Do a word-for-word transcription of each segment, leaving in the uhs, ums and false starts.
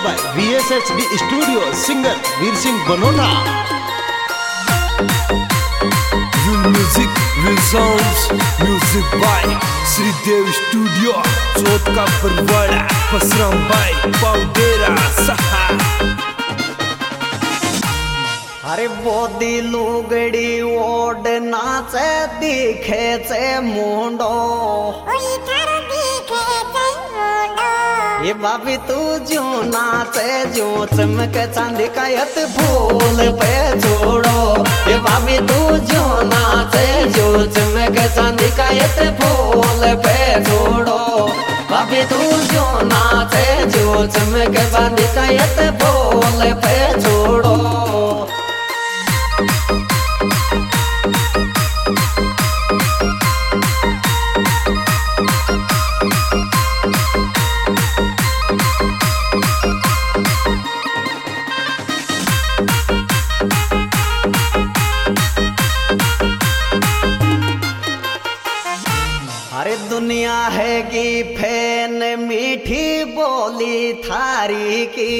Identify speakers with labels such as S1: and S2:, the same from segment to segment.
S1: by V S H D Studio, singer Veer Singh Banona.
S2: Real music, real sounds, music by Sri Dev Studio. चौथ का Parwada पसराम by पाउडेरा सहा.
S3: अरे बोदी लुगड़ी odd नाचे दिखे चे मुंडो ये बाबी तू जो नाचे जो चमक चांदी का यत फूल पे छोड़ो. ये बाबी तू जो नाचे जो चमक चांदी का यत फूल पे छोड़ो. बाबी तू जो नाचे जो चमक चांदी का यत फूल पे छोड़ो. अरे दुनिया है की फैन मीठी बोली थारी की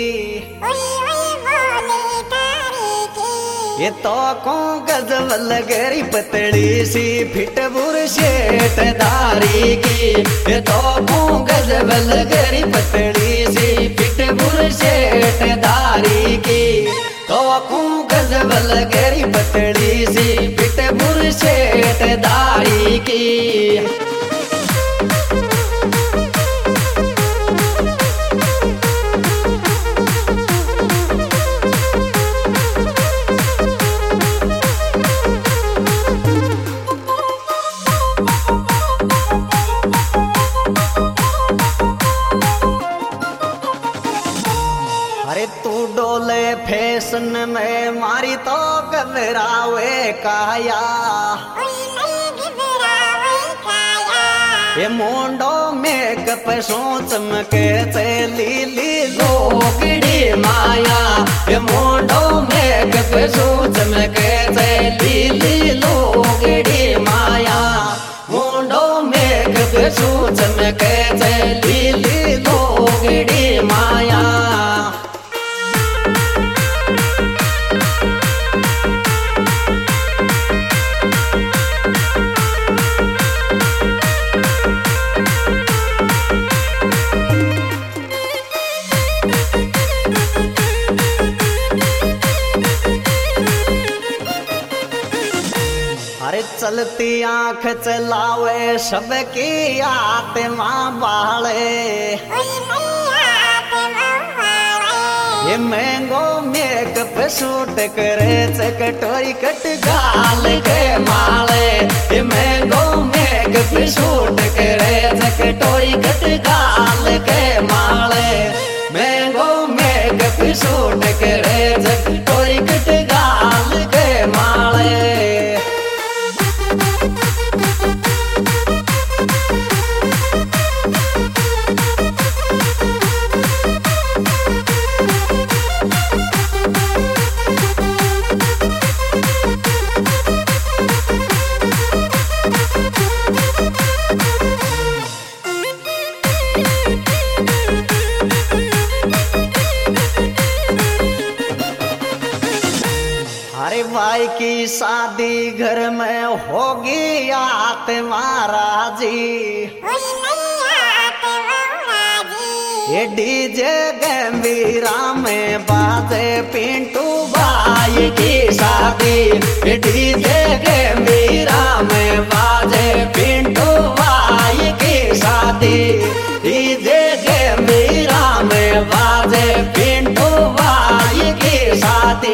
S3: ये तो को गजब लगरी पतली सी फिट बुरशेट दारी की. ये तो को गजब लगरी पतली सी फिट बुरशेट दारी की. तो को गजब लगरी पतली सी फिट बुरशेट दारी की. अरे तू डोले फैशन में मारी तो घबरावे काया. ये मुंडो में कप सोच मके लीली लोगड़ी माया. ये मुंडो में कप सोच मके लीली लोगड़ी माया. मुंडो में कप सोच मके लीली लोगड़ी माया. अरे चलती आंख चलावे सबकी आत्मा बाले. ये मैंगो मेकअप सूट करे चकटोरी कट गाल के माले. ये मैंगो मेकअप सूट करे चकटोरी कट गाल के माले. मैंगो मेकअप सूट करे चकटोरी कट गाल के माले. अरे भाई की शादी घर में होगी आत्मा राजी. ये डीजे गंभीरा में बाजे पिंटू भाई की शादी. ये डीजे गंभीरा में बाजे पिंटू भाई की शादी. डीजे गंभीरा में बाजे पिंटू भाई की शादी.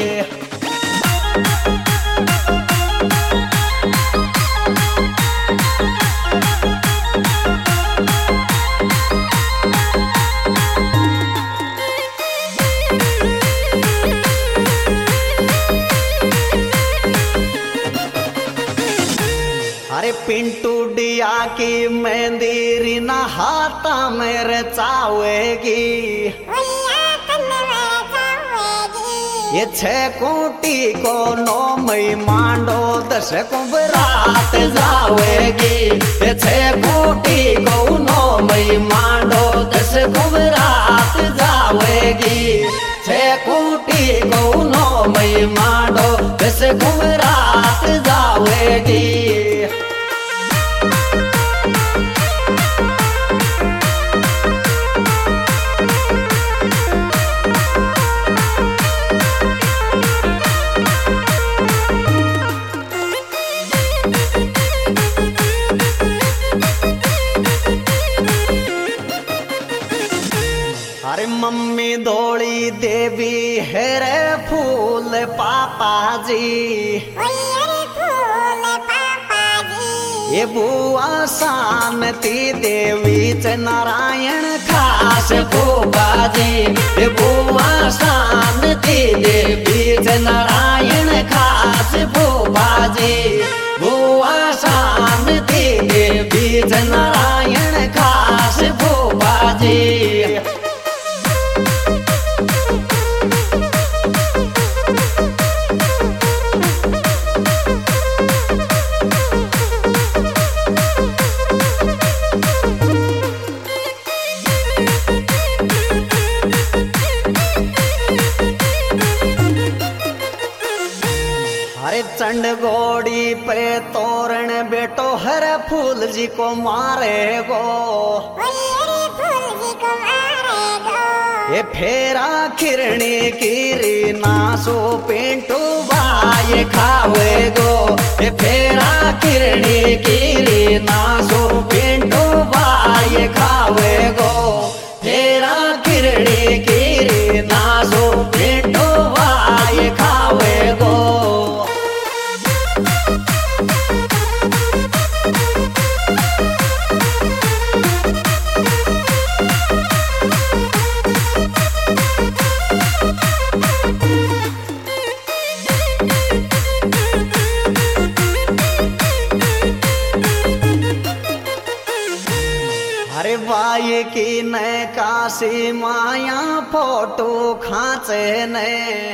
S3: अरे पिंटू डिया की मेहंदी रीना हाथा में रचावेगी. ये छह कोटी को नौ मई मांडो दस को बरात जावेगी. ये छह कोटी को नौ मई मांडो दस को बरात जावे. अरे मम्मी दौड़ी देवी है रे फूल पापा जी, ये बुआ शांति देवी च नारायण खास फूफा जी, ये बुआ शांति देवी च नारायण खास फूफा जी, बुआ शांति देवी च नारायण खास फूफा जी। अरे चंड गोड़ी पे तोरण बेटो हर फूल जी को मारे गो, ये फेरा खिरणी कीरी नासो पेंटू बाय खावे गो, ये फेरा खिरणी कीरी नासो पेंटू बाय खावे गो, फेरा खिरणी कीरी नासो पेंटू बाय खावे गो। अरे बाई की न काशी माया फोटो खाचे ने,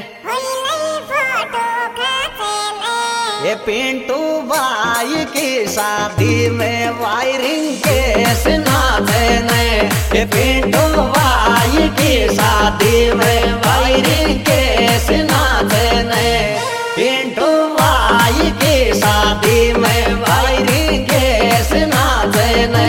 S3: ये पिंटू बाई की शादी में वायरिंग केस नाचे ने, ये पिंटू बाई की शादी में वायरिंग केस नाचे ने, पिंटू बाई की शादी में वायरिंग केस नाचे ने।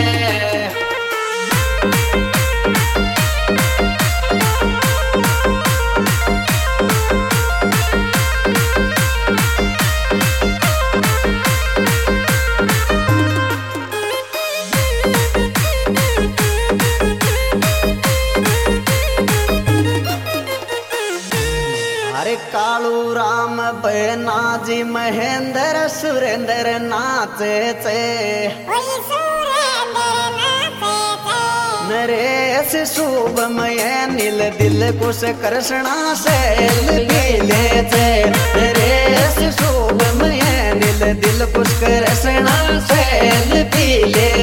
S3: अरे कालू राम बेनाजी महेंद्र सुरेंद्र नाचे चे, नरेश शुभमय नील दिल कुश कृष्णा सैल पीले चे, नरेश शुभमय नील दिल कुश कृष्णा सैल पीले